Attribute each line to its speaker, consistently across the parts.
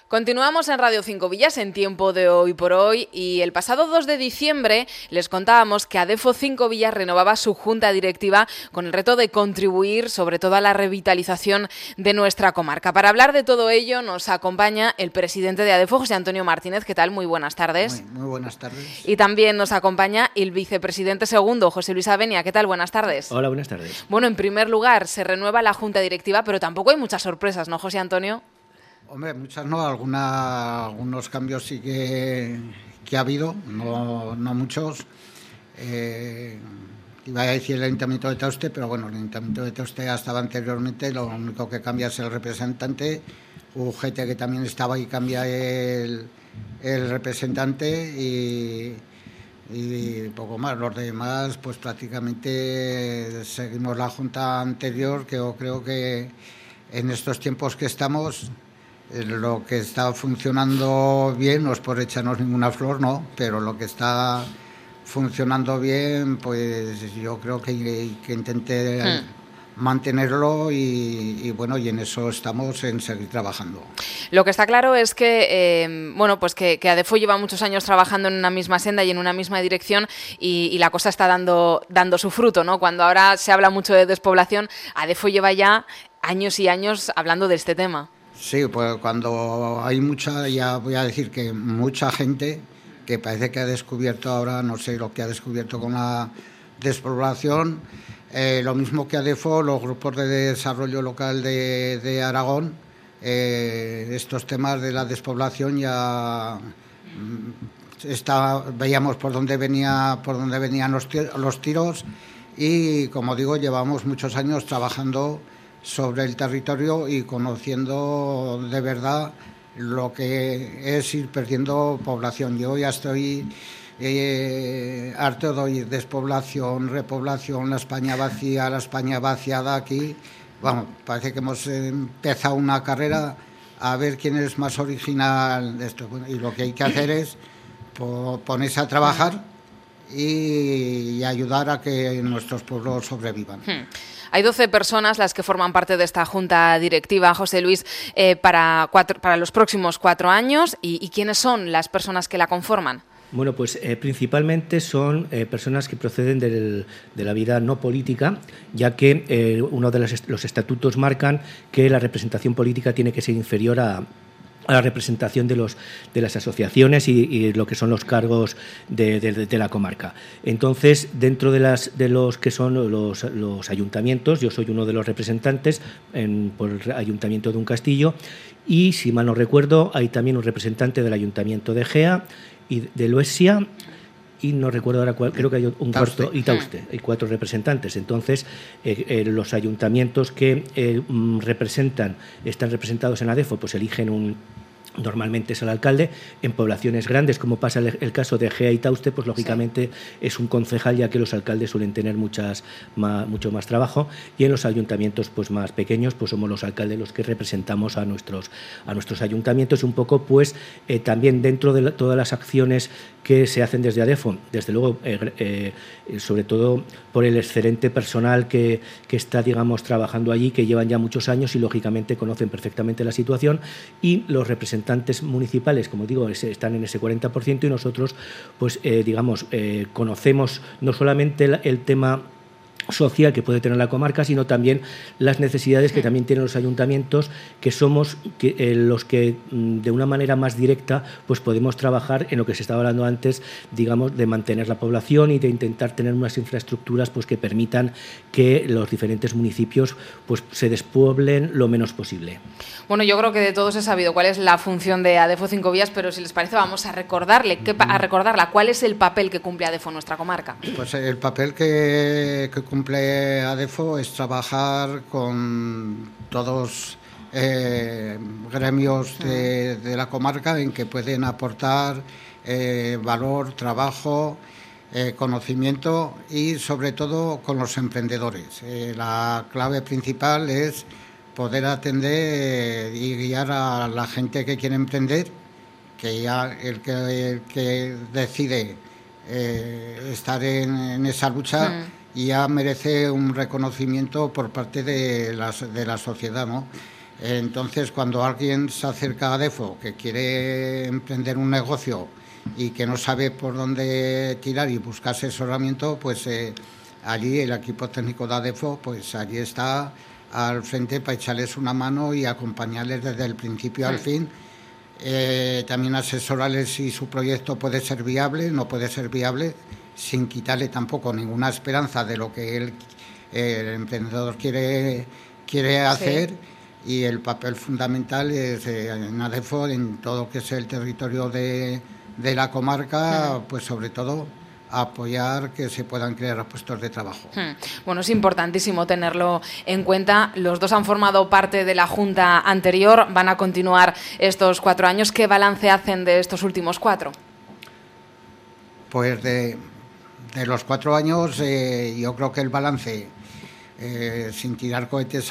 Speaker 1: Continuamos en Radio 5 Villas en Tiempo de Hoy por Hoy y el pasado 2 de diciembre les contábamos que Adefo 5 Villas renovaba su junta directiva con el reto de contribuir sobre todo a la revitalización de nuestra comarca. Para hablar de todo ello nos acompaña el presidente de Adefo, José Antonio Martínez. ¿Qué tal? Muy buenas tardes.
Speaker 2: Muy buenas tardes.
Speaker 1: Y también nos acompaña el vicepresidente segundo, José Luis Avenia. ¿Qué tal? Buenas tardes.
Speaker 3: Hola, buenas tardes.
Speaker 1: Bueno, en primer lugar, se renueva la junta directiva, pero tampoco hay muchas sorpresas, ¿no, José Antonio?
Speaker 2: Hombre, muchas no, algunos cambios sí que ha habido, no muchos. Iba a decir el Ayuntamiento de Tauste, pero bueno, el Ayuntamiento de Tauste ya estaba anteriormente, lo único que cambia es el representante. UGT, que también estaba ahí, cambia el representante y poco más. Los demás, pues prácticamente seguimos la junta anterior, que yo creo que en estos tiempos que estamos, lo que está funcionando bien, no es por echarnos ninguna flor, no, pero lo que está funcionando bien, pues yo creo que intenté mantenerlo y bueno, y en eso estamos, en seguir trabajando.
Speaker 1: Lo que está claro es que que Adefo lleva muchos años trabajando en una misma senda y en una misma dirección y la cosa está dando su fruto, ¿no? Cuando ahora se habla mucho de despoblación, Adefo lleva ya años y años hablando de este tema.
Speaker 2: Sí, pues cuando hay ya voy a decir que mucha gente que parece que ha descubierto ahora, no sé lo que ha descubierto con la despoblación, lo mismo que Adefo, los grupos de desarrollo local de Aragón, estos temas de la despoblación ya veíamos por dónde venían los tiros y, como digo, llevamos muchos años trabajando sobre el territorio y conociendo de verdad lo que es ir perdiendo población. Yo ya estoy harto de oír despoblación, repoblación, la España vaciada aquí. Bueno, parece que hemos empezado una carrera a ver quién es más original de esto. Y lo que hay que hacer es ponerse a trabajar y ayudar a que nuestros pueblos sobrevivan.
Speaker 1: Hay 12 personas las que forman parte de esta junta directiva, José Luis, para los próximos 4 años. ¿Y quiénes son las personas que la conforman?
Speaker 3: Bueno, pues principalmente son personas que proceden de la vida no política, ya que uno de los estatutos marcan que la representación política tiene que ser inferior a la representación de las asociaciones y lo que son los cargos de la comarca. Entonces, dentro de los que son los ayuntamientos, yo soy uno de los representantes por el Ayuntamiento de Uncastillo y, si mal no recuerdo, hay también un representante del Ayuntamiento de Gea y de Loesia, y no recuerdo ahora cuál, creo que hay un cuarto, y Tauste, hay 4 representantes. Entonces, los ayuntamientos que están representados en Adefo, pues eligen normalmente es el alcalde. En poblaciones grandes, como pasa el caso de Gea y Tauste, pues lógicamente es un concejal, ya que los alcaldes suelen tener mucho más trabajo, y en los ayuntamientos pues más pequeños pues somos los alcaldes los que representamos a nuestros ayuntamientos, y un poco pues también dentro de todas las acciones que se hacen desde Adefo, desde luego sobre todo por el excelente personal que está, digamos, trabajando allí, que llevan ya muchos años y lógicamente conocen perfectamente la situación, y los representantes municipales, como digo, están en ese 40%, y nosotros pues conocemos no solamente el tema social que puede tener la comarca, sino también las necesidades que también tienen los ayuntamientos, que somos los que de una manera más directa pues podemos trabajar en lo que se estaba hablando antes, digamos, de mantener la población y de intentar tener unas infraestructuras pues que permitan que los diferentes municipios pues se despueblen lo menos posible.
Speaker 1: Bueno, yo creo que de todos he sabido cuál es la función de Adefo 5 Villas, pero si les parece vamos a recordarla. ¿Cuál es el papel que cumple Adefo en nuestra comarca?
Speaker 2: Pues el papel que cumple Adefo es trabajar con todos gremios de la comarca en que pueden aportar valor, trabajo, conocimiento, y sobre todo con los emprendedores. La clave principal es poder atender y guiar a la gente que quiere emprender, que ya el que decide estar en esa lucha ya merece un reconocimiento por parte de la sociedad, ¿no? Entonces, cuando alguien se acerca a ADEFO que quiere emprender un negocio y que no sabe por dónde tirar y busca asesoramiento, pues allí el equipo técnico de ADEFO, pues allí está al frente para echarles una mano y acompañarles desde el principio al fin. También asesorarles si su proyecto puede ser viable, no puede ser viable, sin quitarle tampoco ninguna esperanza de lo que el emprendedor quiere hacer. Sí. Y el papel fundamental es en ADEFO, en todo lo que es el territorio de la comarca, pues sobre todo apoyar que se puedan crear puestos de trabajo.
Speaker 1: Bueno, es importantísimo tenerlo en cuenta. Los dos han formado parte de la Junta anterior, van a continuar estos 4 años. ¿Qué balance hacen de estos últimos 4?
Speaker 2: Pues de los 4 años yo creo que el balance, sin tirar cohetes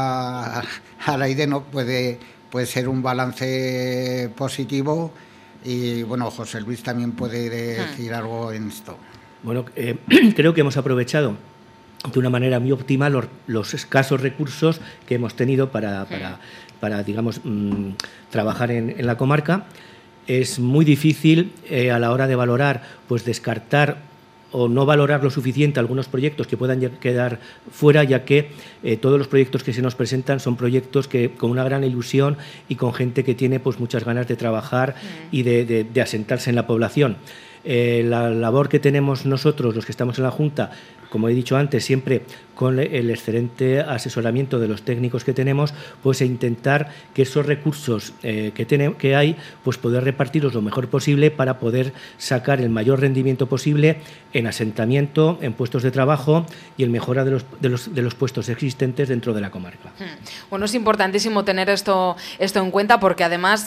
Speaker 2: al aire, no puede ser un balance positivo. Y bueno, José Luis también puede decir algo en esto.
Speaker 3: Bueno, creo que hemos aprovechado de una manera muy óptima los escasos recursos que hemos tenido para digamos, trabajar en la comarca. Es muy difícil a la hora de valorar, pues descartar o no valorar lo suficiente algunos proyectos que puedan quedar fuera, ya que todos los proyectos que se nos presentan son proyectos que con una gran ilusión y con gente que tiene pues muchas ganas de trabajar y de asentarse en la población. La labor que tenemos nosotros, los que estamos en la Junta, como he dicho antes, siempre con el excelente asesoramiento de los técnicos que tenemos, pues intentar que esos recursos que hay, pues poder repartirlos lo mejor posible para poder sacar el mayor rendimiento posible en asentamiento, en puestos de trabajo y en mejora de los puestos existentes dentro de la comarca.
Speaker 1: Bueno, es importantísimo tener esto en cuenta porque además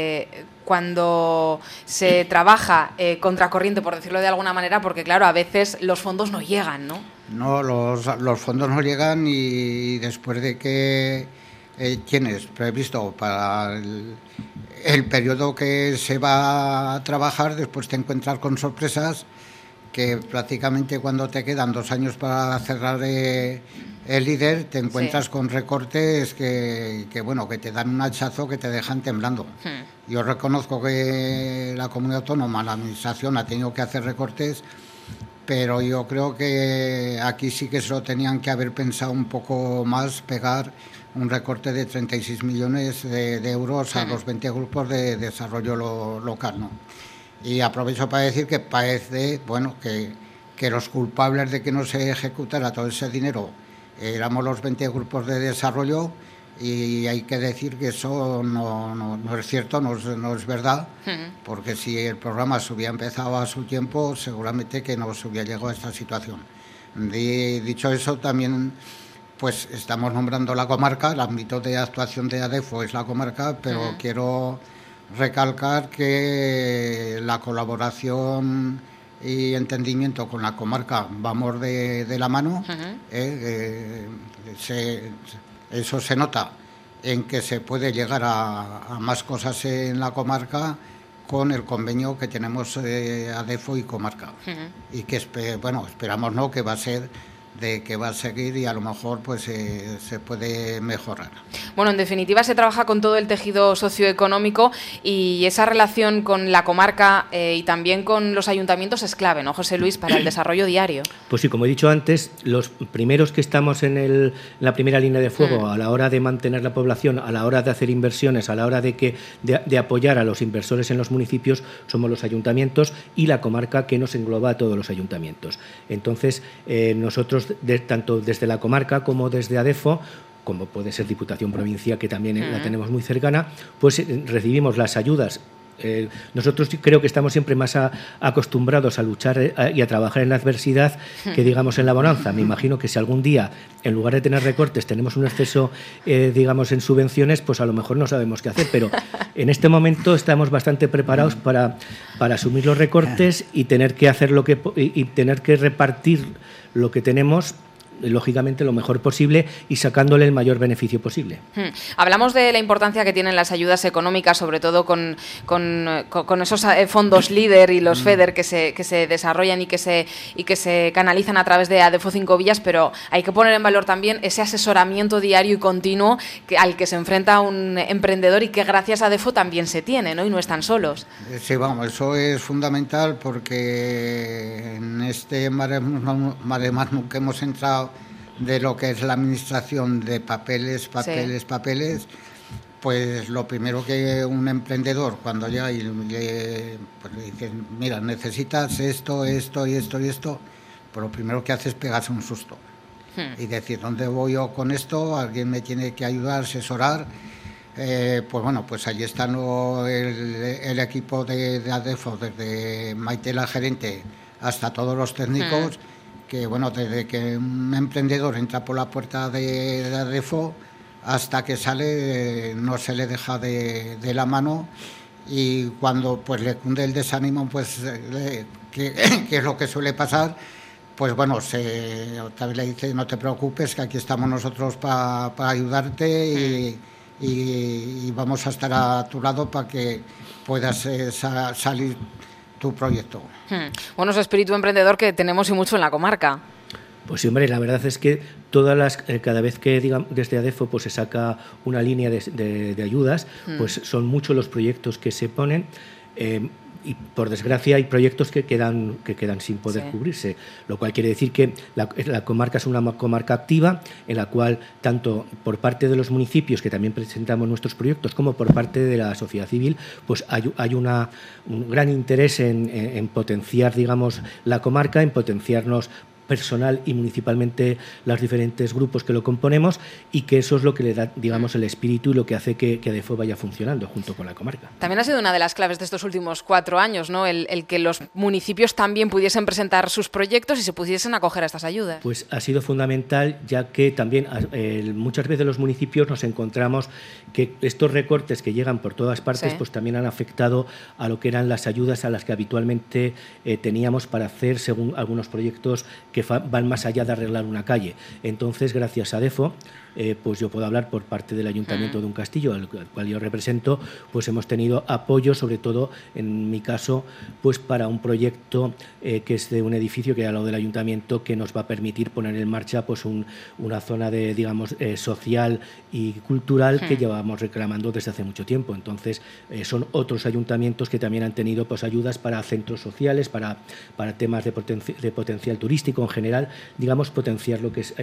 Speaker 1: cuando se trabaja contracorriente, por decirlo de alguna manera, porque claro, a veces los fondos no llegan, ¿no?
Speaker 2: No, los fondos no llegan y después de que tienes previsto para el periodo que se va a trabajar, después te encuentras con sorpresas que prácticamente cuando te quedan 2 años para cerrar el líder, te encuentras con recortes que te dan un hachazo que te dejan temblando. Yo reconozco que la comunidad autónoma, la administración, ha tenido que hacer recortes, pero yo creo que aquí sí que se lo tenían que haber pensado un poco más, pegar un recorte de 36 millones de euros a los 20 grupos de desarrollo local, ¿no? Y aprovecho para decir que parece, que los culpables de que no se ejecutara todo ese dinero éramos los 20 grupos de desarrollo, y hay que decir que eso no es cierto, no es verdad, porque si el programa se hubiera empezado a su tiempo, seguramente que no se hubiera llegado a esta situación. Dicho eso, también pues estamos nombrando la comarca, el ámbito de actuación de ADEFO es la comarca, pero quiero recalcar que la colaboración y entendimiento con la comarca vamos de la mano. Eso se nota en que se puede llegar a más cosas en la comarca con el convenio que tenemos ADEFO y comarca. Y que esperamos que va a seguir y a lo mejor pues se puede mejorar.
Speaker 1: Bueno, en definitiva se trabaja con todo el tejido socioeconómico y esa relación con la comarca y también con los ayuntamientos es clave, ¿no, José Luis, para el desarrollo diario?
Speaker 3: Pues sí, como he dicho antes, los primeros que estamos en la primera línea de fuego a la hora de mantener la población, a la hora de hacer inversiones, a la hora de apoyar a los inversores en los municipios, somos los ayuntamientos y la comarca, que nos engloba a todos los ayuntamientos. Entonces, nosotros tanto desde la comarca como desde ADEFO, como puede ser Diputación Provincial, que también la tenemos muy cercana, pues recibimos las ayudas. Nosotros creo que estamos siempre más acostumbrados a luchar y a trabajar en la adversidad que digamos en la bonanza. Me imagino que si algún día, en lugar de tener recortes, tenemos un exceso digamos en subvenciones, pues a lo mejor no sabemos qué hacer, pero en este momento estamos bastante preparados para asumir los recortes y tener que hacer y tener que repartir lo que tenemos lógicamente lo mejor posible y sacándole el mayor beneficio posible.
Speaker 1: Hablamos de la importancia que tienen las ayudas económicas, sobre todo con esos fondos LEADER y los FEDER que se desarrollan y que se canalizan a través de ADEFO 5 Villas, pero hay que poner en valor también ese asesoramiento diario y continuo al que se enfrenta un emprendedor y que gracias a ADEFO también se tiene, ¿no? Y no están solos.
Speaker 2: Sí, vamos, eso es fundamental porque en este mare magnum que hemos entrado de lo que es la administración de papeles, pues lo primero que un emprendedor cuando llega y pues le dicen, mira, necesitas esto, pues lo primero que hace es pegarse un susto y decir, ¿dónde voy yo con esto? Alguien me tiene que ayudar, asesorar. Pues bueno, pues allí está el equipo de ADEFO, desde Maite la gerente hasta todos los técnicos, que bueno, desde que un emprendedor entra por la puerta de ADEFO hasta que sale no se le deja de la mano, y cuando pues le cunde el desánimo, pues que es lo que suele pasar, pues bueno, otra vez le dice, no te preocupes, que aquí estamos nosotros para ayudarte y vamos a estar a tu lado para que puedas salir tu proyecto.
Speaker 1: Bueno, es espíritu emprendedor que tenemos y mucho en la comarca.
Speaker 3: Pues sí, hombre, la verdad es que cada vez que desde ADEFO pues se saca una línea de ayudas, pues son muchos los proyectos que se ponen. Y por desgracia hay proyectos que quedan sin poder cubrirse, lo cual quiere decir que la comarca es una comarca activa en la cual tanto por parte de los municipios, que también presentamos nuestros proyectos, como por parte de la sociedad civil, pues hay un gran interés en potenciar, digamos, la comarca, en potenciarnos personal y municipalmente los diferentes grupos que lo componemos, y que eso es lo que le da, digamos, el espíritu y lo que hace que ADEFO vaya funcionando junto con la comarca.
Speaker 1: También ha sido una de las claves de estos últimos 4 años, ¿no? El que los municipios también pudiesen presentar sus proyectos y se pudiesen acoger a estas ayudas.
Speaker 3: Pues ha sido fundamental, ya que también muchas veces los municipios nos encontramos que estos recortes que llegan por todas partes pues también han afectado a lo que eran las ayudas a las que habitualmente teníamos para hacer según algunos proyectos que van más allá de arreglar una calle. Entonces, gracias a ADEFO, pues yo puedo hablar por parte del Ayuntamiento de Uncastillo, al cual yo represento, pues hemos tenido apoyo, sobre todo en mi caso, pues para un proyecto que es de un edificio que hay al lado del Ayuntamiento, que nos va a permitir poner en marcha pues una zona de, digamos, social y cultural que llevamos reclamando desde hace mucho tiempo. Entonces, son otros ayuntamientos que también han tenido pues ayudas para centros sociales, para temas de potencial turístico en general, digamos, potenciar lo que es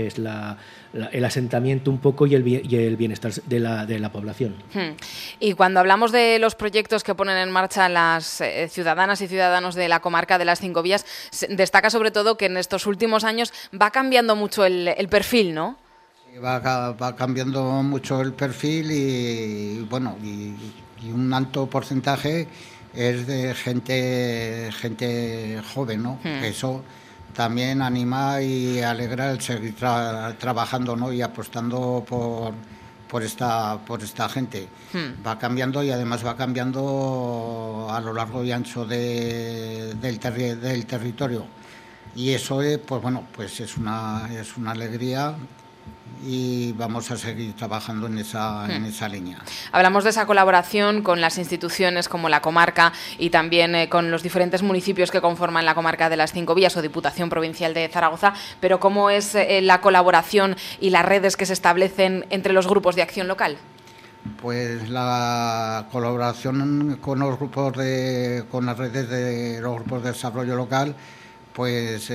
Speaker 3: el asentamiento un poco y el bienestar de la población.
Speaker 1: Y cuando hablamos de los proyectos que ponen en marcha las ciudadanas y ciudadanos de la comarca de las 5 Villas, destaca sobre todo que en estos últimos años va cambiando mucho el perfil, ¿no?
Speaker 2: Sí, va cambiando mucho el perfil y bueno, y un alto porcentaje es de gente joven, ¿no? Eso también anima y alegra el seguir trabajando, ¿no? Y apostando por esta gente. Va cambiando, y además va cambiando a lo largo y ancho del territorio. Y eso pues bueno, pues es una alegría, y vamos a seguir trabajando en esa línea.
Speaker 1: Hablamos de esa colaboración con las instituciones como la comarca y también con los diferentes municipios que conforman la comarca de las 5 Villas o Diputación Provincial de Zaragoza, pero ¿cómo es la colaboración y las redes que se establecen entre los grupos de acción local?
Speaker 2: Pues la colaboración con las redes de los grupos de desarrollo local, pues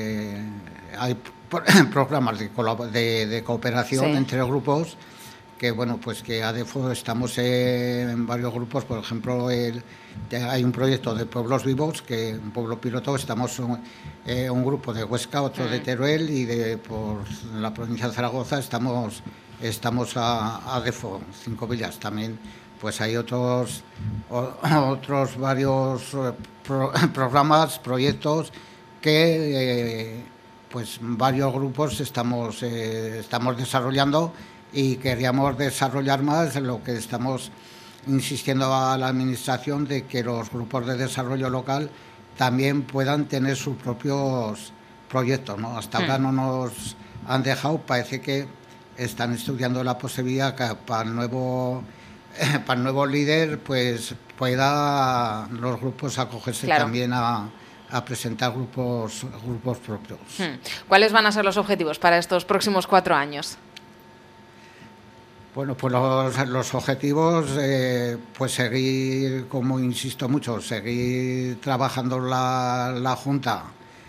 Speaker 2: hay programas de cooperación entre grupos, que bueno, pues que ADEFO estamos en varios grupos. Por ejemplo, hay un proyecto de pueblos vivos, que un pueblo piloto, estamos un grupo de Huesca, otro de Teruel, y por la provincia de Zaragoza estamos a ADEFO 5 Villas. También pues hay otros varios programas, proyectos que pues varios grupos estamos desarrollando, y queríamos desarrollar más. Lo que estamos insistiendo a la Administración de que los grupos de desarrollo local también puedan tener sus propios proyectos, ¿no? Hasta ahora no han dejado, parece que están estudiando la posibilidad que para el nuevo líder pues pueda los grupos acogerse también a presentar grupos propios.
Speaker 1: ¿Cuáles van a ser los objetivos para estos próximos 4 años?
Speaker 2: Bueno, pues los objetivos, pues seguir, como insisto mucho, seguir trabajando la Junta,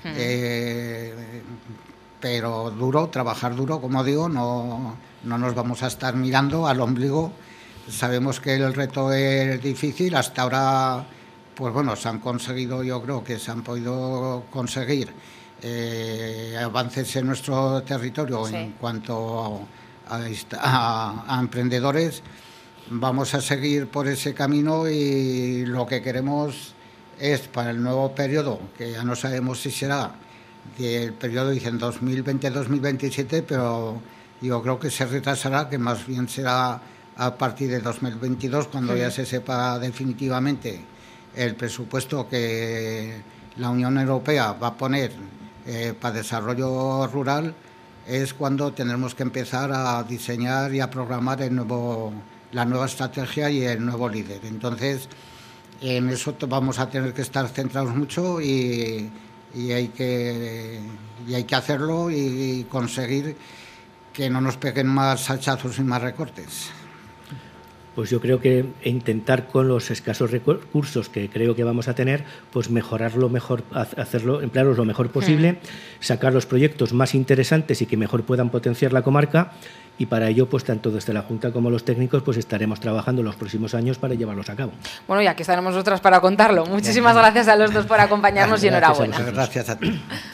Speaker 2: pero trabajar duro, como digo, no nos vamos a estar mirando al ombligo. Sabemos que el reto es difícil, hasta ahora, pues bueno, se han conseguido, yo creo que se han podido conseguir avances en nuestro territorio en cuanto a emprendedores. Vamos a seguir por ese camino y lo que queremos es para el nuevo periodo, que ya no sabemos si será del periodo, dicen 2020-2027, pero yo creo que se retrasará, que más bien será a partir de 2022, cuando ya se sepa definitivamente el presupuesto que la Unión Europea va a poner para desarrollo rural. Es cuando tendremos que empezar a diseñar y a programar la nueva estrategia y el nuevo líder. Entonces, en eso vamos a tener que estar centrados mucho y hay que hacerlo y conseguir que no nos peguen más hachazos y más recortes.
Speaker 3: Pues yo creo que intentar con los escasos recursos que creo que vamos a tener, pues mejorarlo mejor, emplearlos lo mejor posible, sacar los proyectos más interesantes y que mejor puedan potenciar la comarca, y para ello, pues tanto desde la Junta como los técnicos, pues estaremos trabajando los próximos años para llevarlos a cabo.
Speaker 1: Bueno, y aquí estaremos nosotras para contarlo. Muchísimas gracias a los dos por acompañarnos y enhorabuena.
Speaker 2: Gracias a ti.